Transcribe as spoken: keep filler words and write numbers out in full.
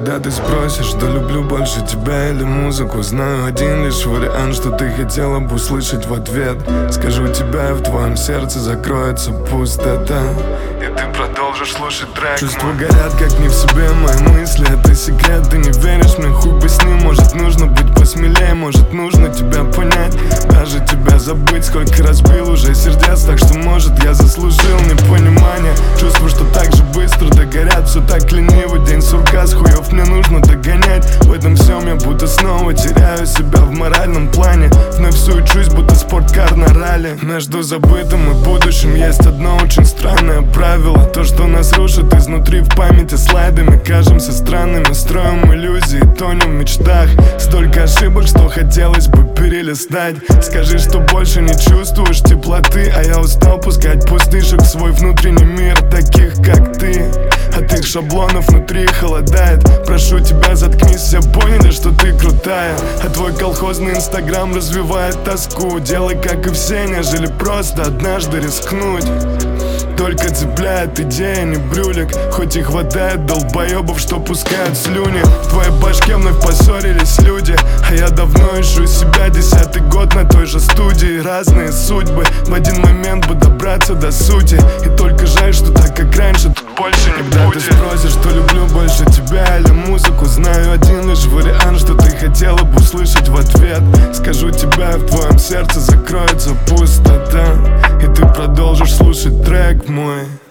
Когда ты спросишь, что люблю больше тебя или музыку, знаю один лишь вариант, что ты хотела бы услышать в ответ. Скажу тебя, и в твоем сердце закроется пустота, и ты продолжишь слушать трек. Чувства горят, как не в себе, мои мысли — это секрет. Ты не веришь мне, хуй бы с ним. Может нужно быть посмелее, может нужно тебя понять, даже тебя забыть. Сколько разбил уже сердец, так что может я заслужил непонимание. Чувства, что так же быстро догорят, все так лениво. День сурка, с хуев мне нужно догонять. В этом всем я будто снова теряю себя в моральном плане. Вновь суечусь, будто спорткар на ралли. Между забытым и будущим есть одно очень странное правило: то, что нас рушит изнутри в памяти слайдами. Кажемся странными, строим иллюзии, тонем в мечтах. Столько ошибок, что хотелось бы перелистать. Скажи, что больше не чувствуешь теплоты, а я устал пускать пустышек в свой внутренний мир таких, как ты. От их шаблонов внутри холодает. Прошу тебя, заткнись, все поняли, что ты крутая. А твой колхозный инстаграм развивает тоску. Делай, как и все, нежели просто однажды рискнуть. Только цепляет идея, не брюлик. Хоть и хватает долбоебов, что пускают слюни. В твоей башке вновь поссорились люди, а я давно ищу себя. Десятый год на той же студии, разные судьбы. В один момент бы добраться до сути. И только жаль, что так, как раньше, тут больше не будет. Когда ты спросишь, что люблю больше тебя или музыку, знаю один лишь вариант, что ты хотела бы услышать в ответ. Скажу тебя, в твоем сердце закроется пустота, и ты продолжишь слушать трек мой.